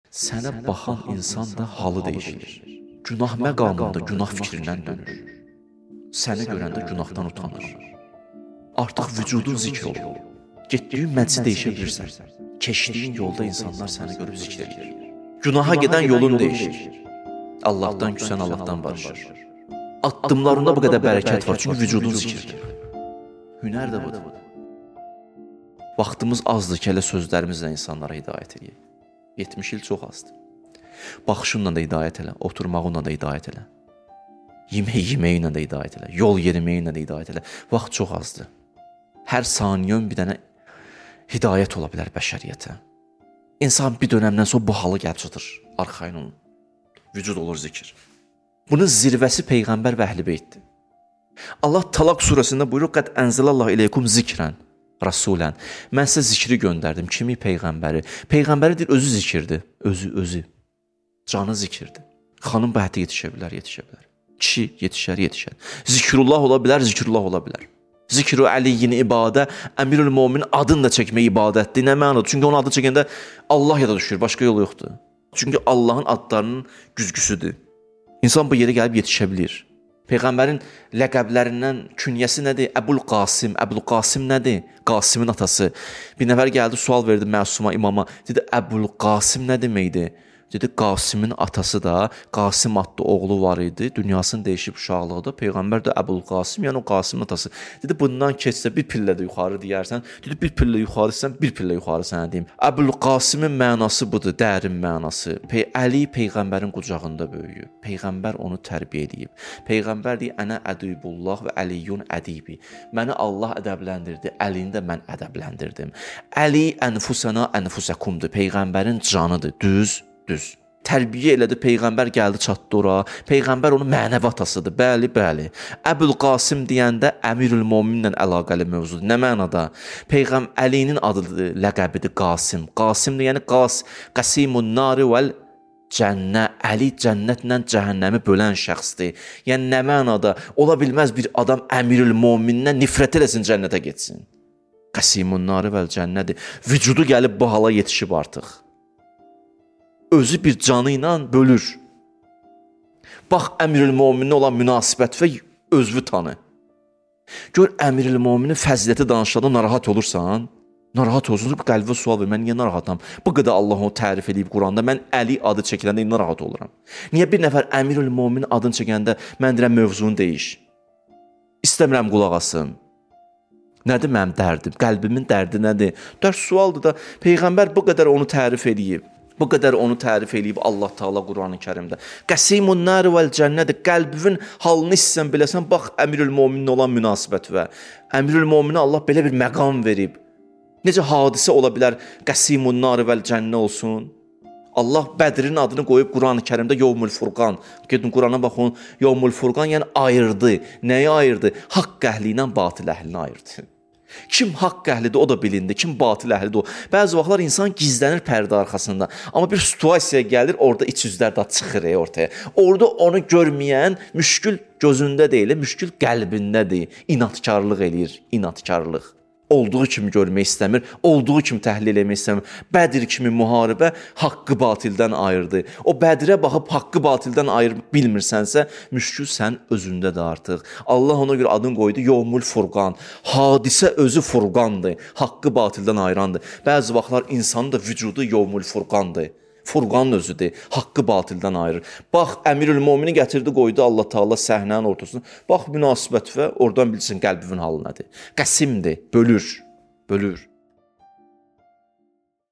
Sənə baxan insan da halı dəyişir. Günah məqamında günah fikrindən dönür. Səni görəndə günahdan utanır. Artıq vücudun zikr olur. Getdiyin məclisi dəyişə bilirsən. Keçdiyin yolda insanlar səni görüb zikr edir. Günaha gedən yolun dəyişir. Allahdan küsən Allahdan barışır. Addımlarında bu qədər bərəkət var, çünki vücudun zikirdir. Hünər də budur. Vaxtımız azdır ki, elə sözlərimizlə insanlara hidayət edək. 70 il çox azdır. Baxışınla da hidayət elə, oturmağınla da hidayət elə. Yeməyinlə də hidayət elə, yol yeriməyinlə də hidayət elə. Vaxt çox azdır. Hər saniyə bir dənə hidayət ola bilər bəşəriyyətə. İnsan bir dönəmdən sonra bu halı gəlib çatır, arxayın olun. Vücud olur zikir. Bunun zirvəsi Peyğəmbər və Əhl-i-Beytdir. Allah Talaq surəsində buyurur: "Qad ənzəlallahu ileykum zikrən rasulən." Mən sizə zikri göndərdim. Kimi? Peyğəmbəri. Peyğəmbəri deyir, özü zikirdir. Özü. Canı zikirdir. Xanım bu hətə yetişə bilər. Kişi yetişər. Zikrullah ola bilər, zikrullah ola bilər. Zikru Əliyyin ibadə, Əmirül Mömin adını da çəkmək ibadətdir. Nə mənadır? Çünki onun adı çəkəndə Allah yada düşür, başqa yolu yoxdur. Çünki Allahın adlarının güzgüsüdür. İnsan bu yerə gəlib yetişə bilir. Peyğəmbərin ləqəblərindən künyəsi nədir? Əbul Qasim. Əbul Qasim nədir? Qasimin atası. Bir nəfər gəldi, sual verdi məsuma, imama. Dedi, Əbul Qasim nə deməkdir? Dedi, Qasimin atası da, Qasim adlı oğlu var idi. Dünyasını dəyişib uşaqlıqda. Peyğəmbər də Əbul Qasim, yəni o Qasimin atası. Dedi, bundan keçsə bir pillə də yuxarı deyərsən. Dedi, bir pillə yuxarı deyirsən, bir pillə yuxarı sənə deyim. Əbul Qasimin mənası budur, dərin mənası. Əli Peyğəmbərin qucağında böyüyüb. Peyğəmbər onu tərbiyə edib. Peyğəmbər deyir, ənə ədibullah və əliyyun ədibi. Məni Allah ədəbləndirdi, Əlini də mən ədəbləndirdim. Əli ənfusana ənfusəkumdur. Peyğəmbərin canıdır, düz. Tərbiyə elədi, Peyğəmbər gəldi, çatdı ora. Peyğəmbər onun mənəvi atasıdır. Bəli. Əbul Qasim deyəndə Əmirül Möminlə əlaqəli mövzudur. Nə mənada? Əlinin adıdır, ləqəbidir Qasim. Qasim yəni Qasimun nari vəl cənnə. Əli cənnətlə cəhənnəmi bölən şəxsdir. Yəni nə mənada? Ola bilməz bir adam Əmirül Mömindən nifrət eləsin, cənnətə getsin. Qasimun nari vəl cənnədir. Vücudu gəlib bu hala yetişib artıq. Özü bir canı ilə bölür. Bax, Əmirül Möminə olan münasibət və özünü tanı. Gör, Əmirül Möminin fəziləti danışanda narahat olursan, narahat olursun, bu qəlbə sual ver, mən niyə narahatam? Bu qədər Allah onu tərif edib Quranda, mən Əli adı çəkiləndə narahat oluram. Niyə bir nəfər Əmirül Möminin adını çəkəndə mən deyirəm, mövzunu deyiş. İstəmirəm qulaq asım. Nədir mənim dərdim? Qəlbimin dərdi nədir? Dərd sualdır da, Peyğəmbər bu qədər onu tərif edib. Bu qədər onu tərif eləyib Allah Taala Qurani Kərimdə. Qasimun nar vəl cənnədir. Qəlbinin halını hissən biləsən, bax Əmirül Möminə olan münasibət və Əmirül Möminə Allah belə bir məqam verib. Necə hadisə ola bilər Qasimun nar vəl cənnə olsun? Allah Bədrin adını qoyub Qurani Kərimdə Yevmül Furqan. Gedin Qurana baxın, Yevmül Furqan yəni ayırdı. Nəyi ayırdı? Haqq əhli ilə batil əhlini ayırdı. Kim haqq əhlidir, o da bilindi. Kim batil əhlidir, o. Bəzi vaxtlar insan gizlənir pərdə arxasında. Amma bir situasiya gəlir, orada iç üzlər də çıxır ortaya. Orada onu görməyən müşkül gözündə deyil, müşkül qəlbindədir. İnatkarlıq eləyir, inatkarlıq. Olduğu kimi görmək istəmir, olduğu kimi təhlil etmək istəmir. Bədir kimi müharibə haqqı batildən ayırdı. O Bədirə baxıb haqqı batildən ayırıb bilmirsənsə, müşkül sən özündə də artıq. Allah ona görə adını qoydu Yevmül Furqan. Hadisə özü Furqandır, haqqı batildən ayırandır. Bəzi vaxtlar insanın da vücudu Yevmül Furqandır. Furqanın özüdür, haqqı batildən ayırır. Bax, Əmirül Mömini gətirdi, qoydu Allah Taala səhnənin ortasına. Bax, münasibət və oradan bilsin qəlbinin halı nədir. Qəsimdir, bölür.